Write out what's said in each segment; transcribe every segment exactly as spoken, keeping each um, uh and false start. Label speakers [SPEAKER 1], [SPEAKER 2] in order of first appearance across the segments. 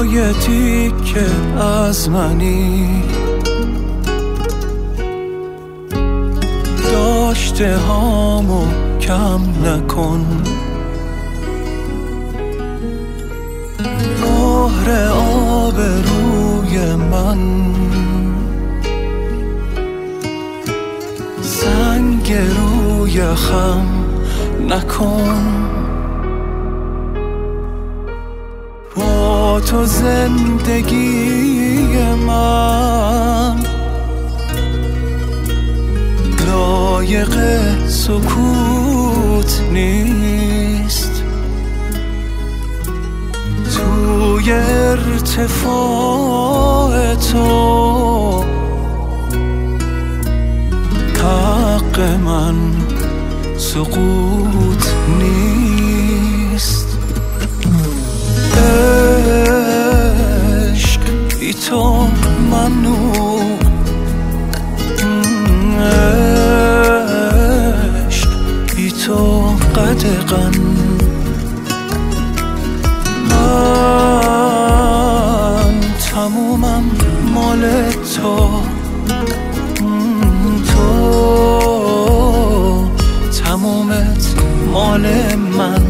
[SPEAKER 1] یه تیکه از منی، داشته هامو کم نکن. مهر آب روی من، سنگ روی خم نکن. با تو زندگی من لایق سکوت نیست. توی ارتفاع تو حق من سقوط نیست. عشق بی تو ممنوع، عشق بی تو قدغن. من تمومم مال تو، تو تمومت مال من.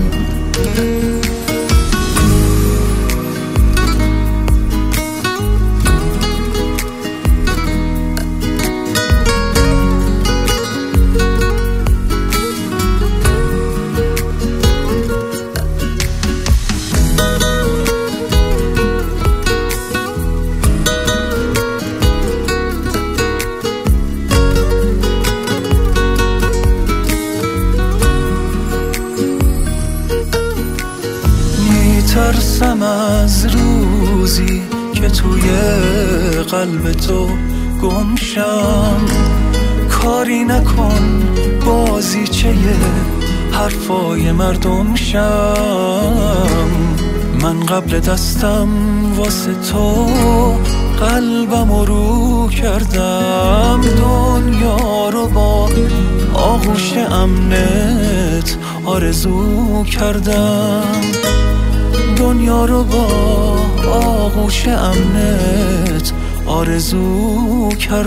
[SPEAKER 1] ترسم از روزی که توی قلب تو گمشم. کاری نکن بازیچه حرفای مردم شم. من قبل دستم واسه تو قلبم رو کردم. دنیا رو با آغوش امنت آرزو کردم. دنیا رو با آغوش امنت آرزو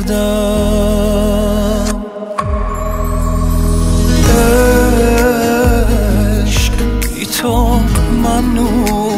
[SPEAKER 1] کردم. عشق بی تو ممنوع،